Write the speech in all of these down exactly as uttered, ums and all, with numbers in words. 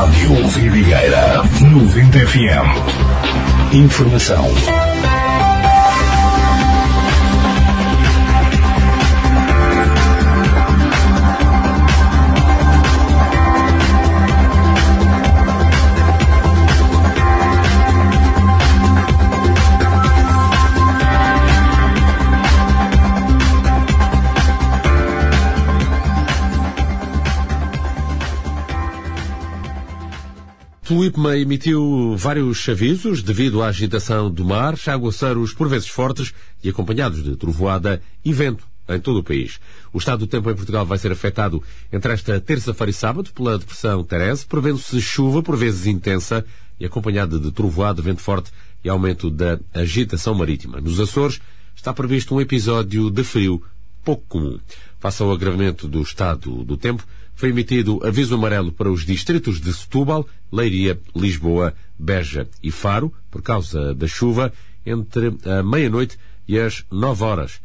Rádio Vidigueira noventa F M. Informação. O IPMA emitiu vários avisos devido à agitação do mar, aguaceiros por vezes fortes e acompanhados de trovoada e vento em todo o país. O estado do tempo em Portugal vai ser afetado entre esta terça-feira e sábado pela depressão Therese, prevendo-se chuva por vezes intensa e acompanhada de trovoada, vento forte e aumento da agitação marítima. Nos Açores está previsto um episódio de frio pouco comum. Face ao agravamento do estado do tempo, foi emitido aviso amarelo para os distritos de Setúbal, Leiria, Lisboa, Beja e Faro, por causa da chuva, entre a meia-noite e as nove horas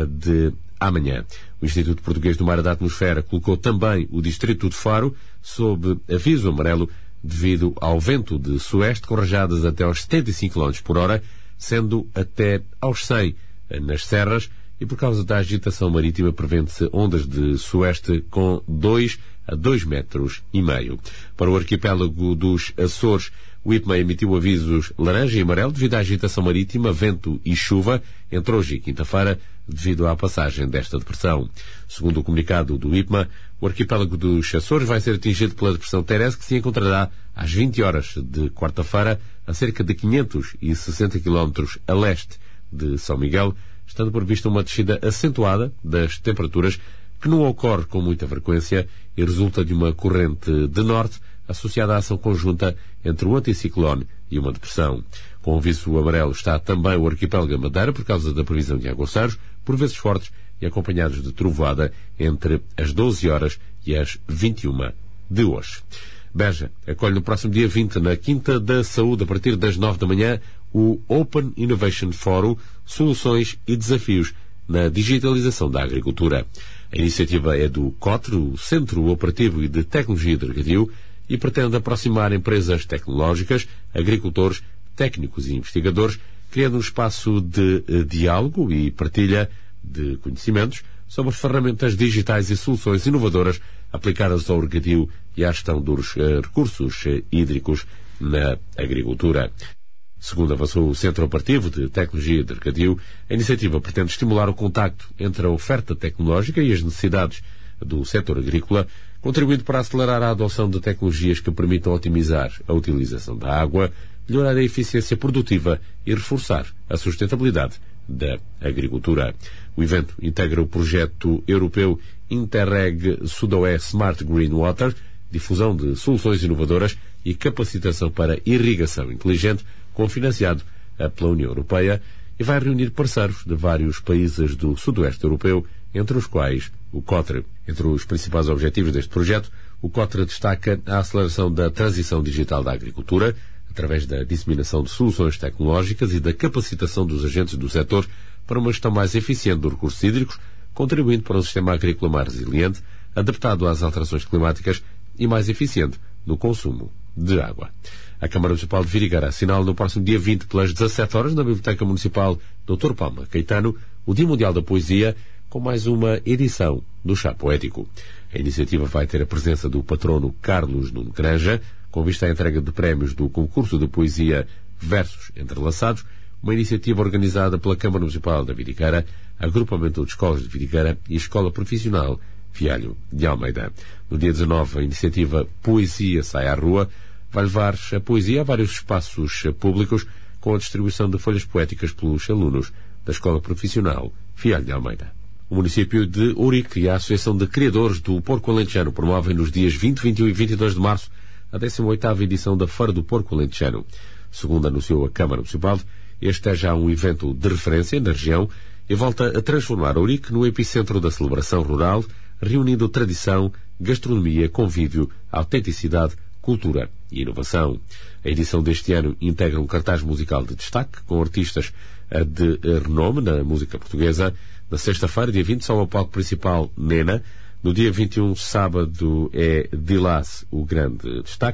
de amanhã. O Instituto Português do Mar e da Atmosfera colocou também o distrito de Faro sob aviso amarelo devido ao vento de sueste com rajadas até aos setenta e cinco quilómetros por hora, sendo até aos cem nas serras, e por causa da agitação marítima prevê-se ondas de sueste com dois a dois metros e meio. Para o arquipélago dos Açores, o IPMA emitiu avisos laranja e amarelo devido à agitação marítima, vento e chuva entre hoje e quinta-feira, devido à passagem desta depressão. Segundo o comunicado do IPMA, o arquipélago dos Açores vai ser atingido pela depressão Therese, que se encontrará às vinte horas de quarta-feira a cerca de quinhentos e sessenta quilómetros a leste de São Miguel, estando prevista uma descida acentuada das temperaturas que não ocorre com muita frequência e resulta de uma corrente de norte associada à ação conjunta entre um anticiclone e uma depressão. Com o aviso amarelo está também o arquipélago da Madeira por causa da previsão de aguaceiros, por vezes fortes e acompanhados de trovoada entre as doze horas e as vinte e uma de hoje. Beja acolhe no próximo dia vinte, na Quinta da Saúde, a partir das nove da manhã, o Open Innovation Forum, Soluções e Desafios na Digitalização da Agricultura. A iniciativa é do COTRE, o Centro Operativo e de Tecnologia de Regadio, e pretende aproximar empresas tecnológicas, agricultores, técnicos e investigadores, criando um espaço de eh, diálogo e partilha de conhecimentos sobre ferramentas digitais e soluções inovadoras aplicadas ao regadio e à gestão dos eh, recursos eh, hídricos na agricultura. Segundo avançou o Centro Operativo de Tecnologia de Regadio, a iniciativa pretende estimular o contacto entre a oferta tecnológica e as necessidades do setor agrícola, contribuindo para acelerar a adoção de tecnologias que permitam otimizar a utilização da água, melhorar a eficiência produtiva e reforçar a sustentabilidade da agricultura. O evento integra o projeto europeu Interreg Sudoeste Smart Green Water, difusão de soluções inovadoras e capacitação para irrigação inteligente, cofinanciado pela União Europeia, e vai reunir parceiros de vários países do sudoeste europeu, entre os quais o COTRE. Entre os principais objetivos deste projeto, o COTRE destaca a aceleração da transição digital da agricultura, através da disseminação de soluções tecnológicas e da capacitação dos agentes do setor para uma gestão mais eficiente dos recursos hídricos, contribuindo para um sistema agrícola mais resiliente, adaptado às alterações climáticas e mais eficiente no consumo de água. A Câmara Municipal de Vidigueira assinala no próximo dia vinte, pelas dezassete horas, na Biblioteca Municipal doutor Palma Caetano, o Dia Mundial da Poesia, com mais uma edição do Chá Poético. A iniciativa vai ter a presença do patrono Carlos Nuno Granja, com vista à entrega de prémios do concurso de poesia Versos Entrelaçados, uma iniciativa organizada pela Câmara Municipal da Vidigueira, Agrupamento de Escolas de Vidigueira e Escola Profissional Fialho de Almeida. No dia dezanove, a iniciativa Poesia Sai à Rua vai levar a poesia a vários espaços públicos, com a distribuição de folhas poéticas pelos alunos da Escola Profissional Fialho de Almeida. O município de Ourique e a Associação de Criadores do Porco Alentejano promovem nos dias vinte, vinte e um e vinte e dois de março a décima oitava edição da Feira do Porco Alentejano. Segundo anunciou a Câmara Municipal, este é já um evento de referência na região e volta a transformar Ourique no epicentro da celebração rural, reunindo tradição, gastronomia, convívio, autenticidade, cultura e inovação. A edição deste ano integra um cartaz musical de destaque com artistas de renome na música portuguesa. Na sexta-feira, dia vinte, sobe ao palco principal Nena. No dia vinte e um, sábado, é Dilas o grande destaque.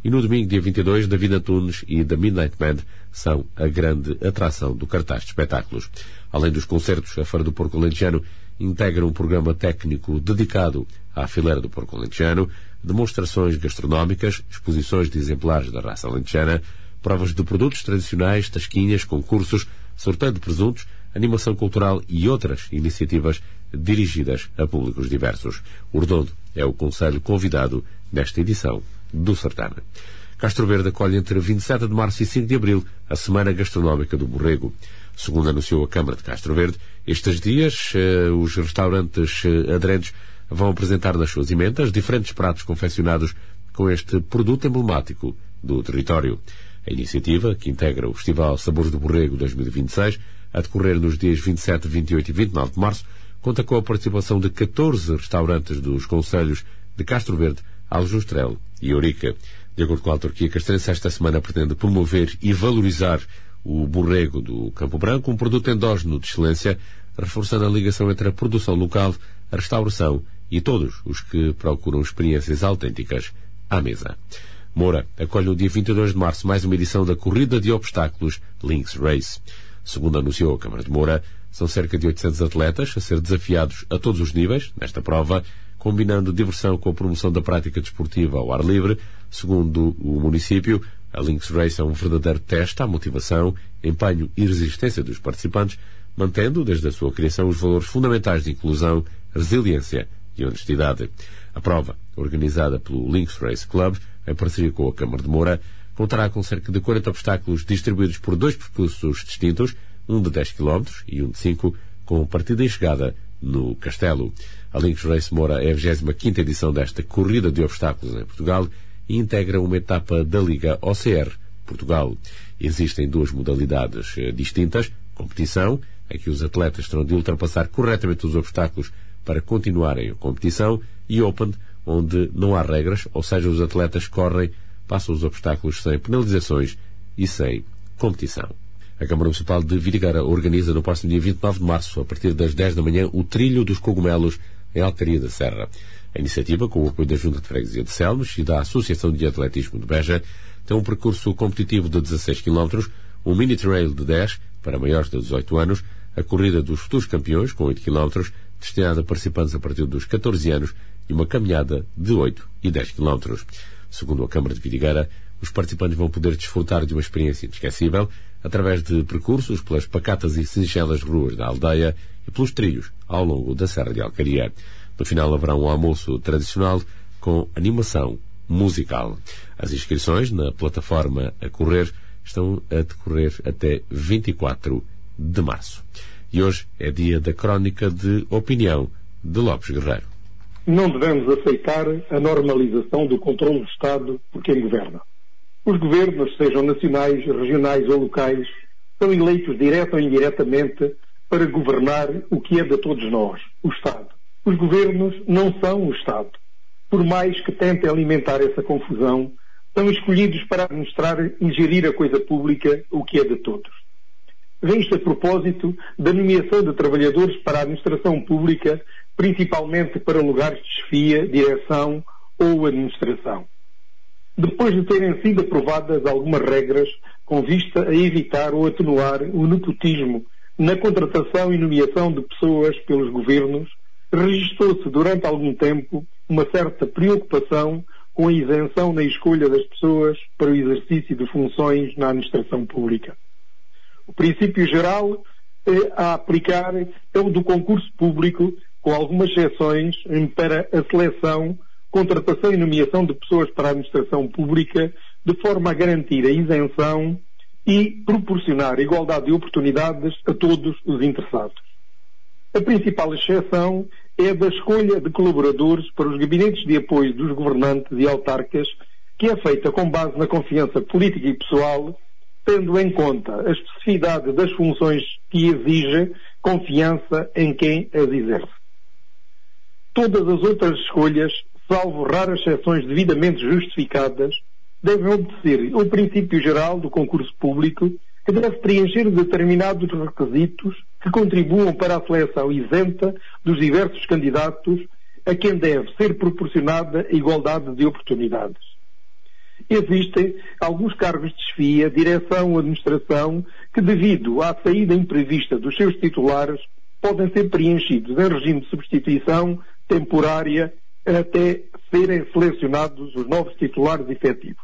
E no domingo, dia vinte e dois, David Antunes e The Midnight Band são a grande atração do cartaz de espetáculos. Além dos concertos, a Feira do Porco Alentejano integra um programa técnico dedicado à fileira do porco alentejano, demonstrações gastronómicas, exposições de exemplares da raça alentejana, provas de produtos tradicionais, tasquinhas, concursos, sorteio de presuntos, animação cultural e outras iniciativas dirigidas a públicos diversos. O Redondo é o concelho convidado nesta edição do certame. Castro Verde acolhe entre vinte e sete de março e cinco de abril a Semana Gastronómica do Borrego. Segundo anunciou a Câmara de Castro Verde, estes dias eh, os restaurantes eh, aderentes vão apresentar nas suas emendas diferentes pratos confeccionados com este produto emblemático do território. A iniciativa, que integra o Festival Sabores do Borrego dois mil e vinte e seis, a decorrer nos dias vinte e sete, vinte e oito e vinte e nove de março, conta com a participação de catorze restaurantes dos concelhos de Castro Verde, Aljustrel e Ourique. De acordo com a autarquia castrense, esta semana pretende promover e valorizar o borrego do Campo Branco, um produto endógeno de excelência, reforçando a ligação entre a produção local, a restauração e todos os que procuram experiências autênticas à mesa. Moura acolhe no dia vinte e dois de março mais uma edição da Corrida de Obstáculos Links Race. Segundo anunciou a Câmara de Moura, são cerca de oitocentos atletas a ser desafiados a todos os níveis nesta prova, combinando diversão com a promoção da prática desportiva ao ar livre. Segundo o município, a Links Race é um verdadeiro teste à motivação, empenho e resistência dos participantes, mantendo, desde a sua criação, os valores fundamentais de inclusão, resiliência e honestidade. A prova, organizada pelo Links Race Club, em parceria com a Câmara de Moura, contará com cerca de quarenta obstáculos distribuídos por dois percursos distintos, um de dez quilómetros e um de cinco, com partida e chegada no Castelo. A Links Race Moura é a vigésima quinta edição desta corrida de obstáculos em Portugal e integra uma etapa da Liga O C R Portugal. Existem duas modalidades eh, distintas: competição, em que os atletas terão de ultrapassar corretamente os obstáculos para continuarem a competição, e Open, onde não há regras, ou seja, os atletas correm, passam os obstáculos sem penalizações e sem competição. A Câmara Municipal de Vidigueira organiza no próximo dia vinte e nove de março, a partir das dez da manhã, o Trilho dos Cogumelos em Alcaria da Serra. A iniciativa, com o apoio da Junta de Freguesia de Selmes e da Associação de Atletismo de Beja, tem um percurso competitivo de dezasseis quilómetros, um mini-trail de dez para maiores de dezoito anos, a corrida dos futuros campeões com oito quilómetros, destinada a participantes a partir dos catorze anos, e uma caminhada de oito e dez quilómetros. Segundo a Câmara de Vidigueira, os participantes vão poder desfrutar de uma experiência inesquecível através de percursos pelas pacatas e singelas ruas da aldeia e pelos trilhos ao longo da Serra de Alcaria. No final haverá um almoço tradicional com animação musical. As inscrições na plataforma a correr estão a decorrer até vinte e quatro de março. E hoje é dia da crónica de opinião de Lopes Guerreiro. Não devemos aceitar a normalização do controle do Estado por quem governa. Os governos, sejam nacionais, regionais ou locais, são eleitos direta ou indiretamente para governar o que é de todos nós, o Estado. Os governos não são o Estado. Por mais que tentem alimentar essa confusão, são escolhidos para administrar e gerir a coisa pública, o que é de todos. Vem-se a propósito da nomeação de trabalhadores para a administração pública, principalmente para lugares de chefia, direção ou administração. Depois de terem sido aprovadas algumas regras com vista a evitar ou atenuar o nepotismo na contratação e nomeação de pessoas pelos governos, registrou-se durante algum tempo uma certa preocupação com a isenção na escolha das pessoas para o exercício de funções na administração pública. O princípio geral eh, a aplicar é o do concurso público, com algumas exceções para a seleção, contratação e nomeação de pessoas para a administração pública, de forma a garantir a isenção e proporcionar igualdade de oportunidades a todos os interessados. A principal exceção é a da escolha de colaboradores para os gabinetes de apoio dos governantes e autarcas, que é feita com base na confiança política e pessoal, tendo em conta a especificidade das funções que exige confiança em quem as exerce. Todas as outras escolhas, salvo raras exceções devidamente justificadas, devem obedecer ao princípio geral do concurso público, que deve preencher determinados requisitos que contribuam para a seleção isenta dos diversos candidatos, a quem deve ser proporcionada a igualdade de oportunidades. existem alguns cargos de chefia, direção ou administração que, devido à saída imprevista dos seus titulares, podem ser preenchidos em regime de substituição temporária até serem selecionados os novos titulares efetivos.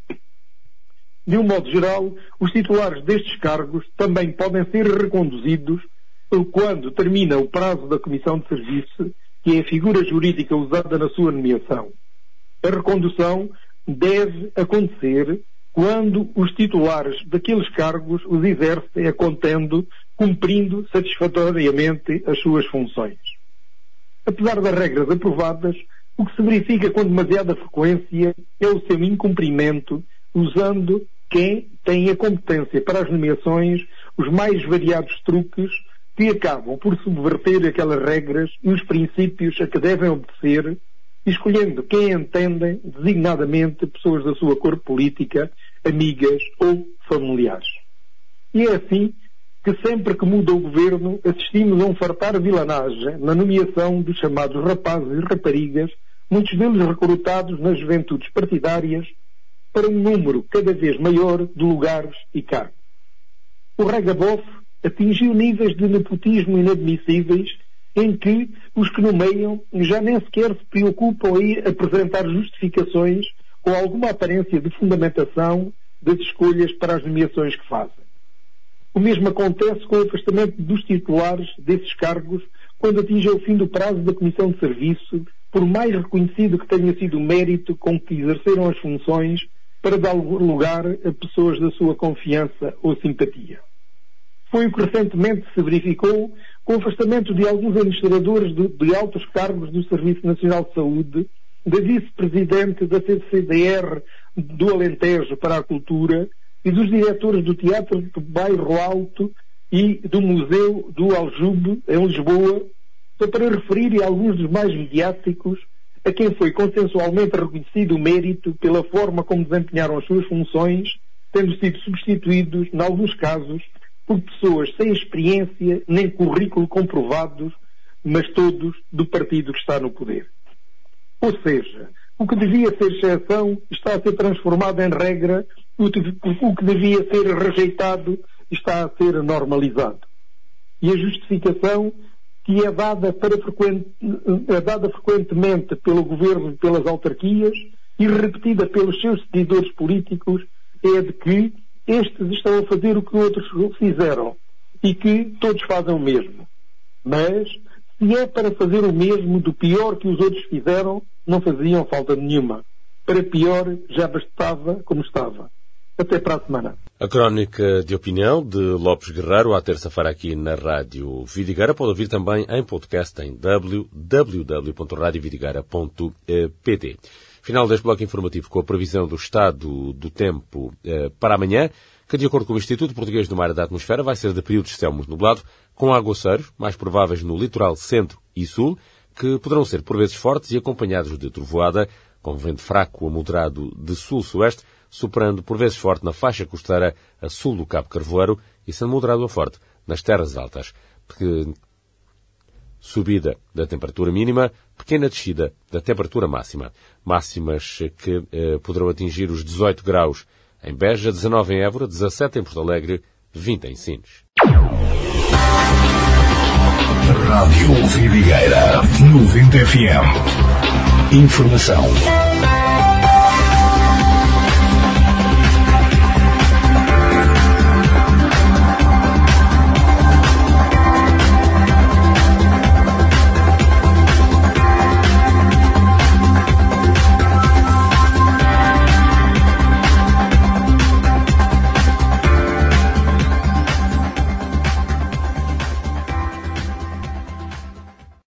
De um modo geral, os titulares destes cargos também podem ser reconduzidos quando termina o prazo da Comissão de Serviço, que é a figura jurídica usada na sua nomeação. A recondução deve acontecer quando os titulares daqueles cargos os exercem a contendo, cumprindo satisfatoriamente as suas funções. Apesar das regras aprovadas, o que se verifica com demasiada frequência é o seu incumprimento, usando quem tem a competência para as nomeações os mais variados truques que acabam por subverter aquelas regras e os princípios a que devem obedecer, escolhendo quem entendem designadamente pessoas da sua cor política, amigas ou familiares. E é assim que sempre que muda o governo assistimos a um fartar vilanagem na nomeação dos chamados rapazes e raparigas, muitos deles recrutados nas juventudes partidárias, para um número cada vez maior de lugares e cargos. O Regabof atingiu níveis de nepotismo inadmissíveis em que os que nomeiam já nem sequer se preocupam em apresentar justificações ou alguma aparência de fundamentação das escolhas para as nomeações que fazem. O mesmo acontece com o afastamento dos titulares desses cargos quando atinge o fim do prazo da Comissão de Serviço, por mais reconhecido que tenha sido o mérito com que exerceram as funções, para dar lugar a pessoas da sua confiança ou simpatia. Foi o que recentemente se verificou com o afastamento de alguns administradores de, de altos cargos do Serviço Nacional de Saúde, da vice-presidente da C C D R do Alentejo para a Cultura e dos diretores do Teatro do Bairro Alto e do Museu do Aljube, em Lisboa, só para referir a alguns dos mais mediáticos, a quem foi consensualmente reconhecido o mérito pela forma como desempenharam as suas funções, tendo sido substituídos, em alguns casos, por pessoas sem experiência nem currículo comprovados, mas todos do partido que está no poder. Ou seja, o que devia ser exceção está a ser transformado em regra, o que devia ser rejeitado está a ser normalizado. E a justificação que é dada, para frequente, é dada frequentemente pelo governo e pelas autarquias e repetida pelos seus seguidores políticos é de que estes estão a fazer o que outros fizeram e que todos fazem o mesmo. Mas, se é para fazer o mesmo do pior que os outros fizeram, não faziam falta nenhuma. Para pior, já bastava como estava. Até para a semana. A crónica de opinião de Lopes Guerreiro, à terça-feira aqui na Rádio Vidigueira, pode ouvir também em podcast em w w w ponto radio vidigueira ponto p t. Final deste bloco informativo com a previsão do estado do tempo eh, para amanhã, que, de acordo com o Instituto Português do Mar e da Atmosfera, vai ser de períodos de céu muito nublado, com aguaceiros, mais prováveis no litoral centro e sul, que poderão ser por vezes fortes e acompanhados de trovoada, com vento fraco a moderado de sul-sueste, superando por vezes forte na faixa costeira a sul do Cabo Carvoeiro e sendo moderado a forte nas terras altas. Porque subida da temperatura mínima, pequena descida da temperatura máxima. Máximas que eh, poderão atingir os dezoito graus em Beja, dezanove em Évora, dezassete em Porto Alegre, vinte em Sines. Rádio Vidigueira, noventa F M. Informação